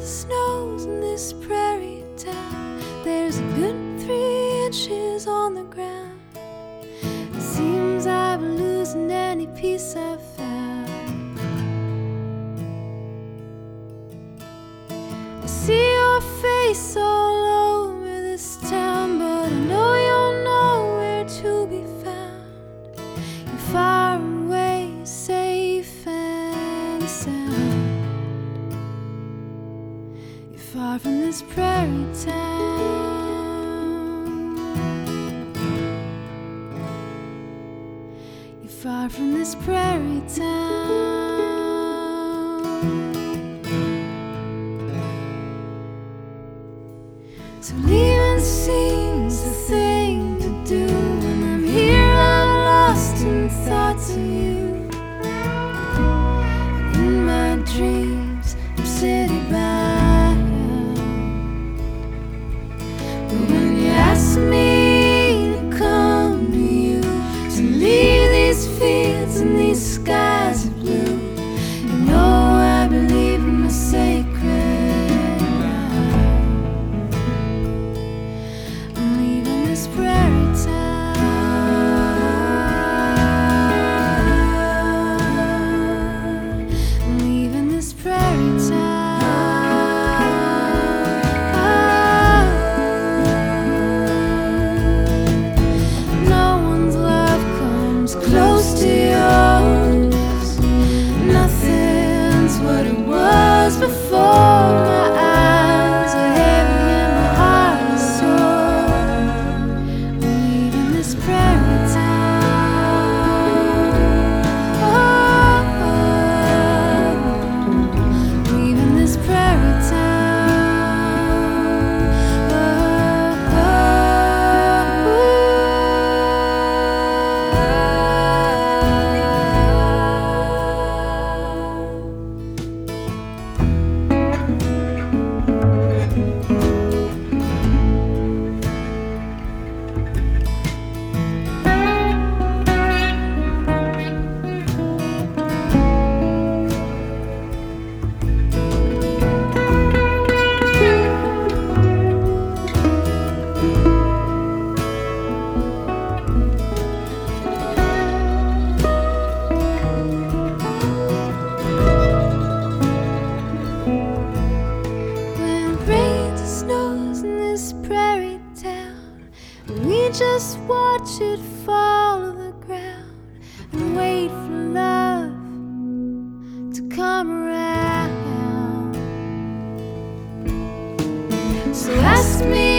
snows in this prairie town. There's a good 3 inches on the ground. It seems I've been losing any peace I've found. I see your face all over this town, but I know you're nowhere to be found. You're far away, safe and sound. You're far from this prairie town. You're far from this prairie town. So leaving seems the thing to do. When I'm here, I'm lost in thoughts of you. In my dreams, I'm city bound. But when you ask me to come to you, to leave these fields and these skies of blue, you know I believe in my sacred. This prairie town, I'm leaving this prairie town. No one's love comes close to yours. Nothing's what it was before. My eyes are heavy and my heart is sore. Prairie town, leaving this prairie we just watch it fall to the ground and wait for love to come around. So ask me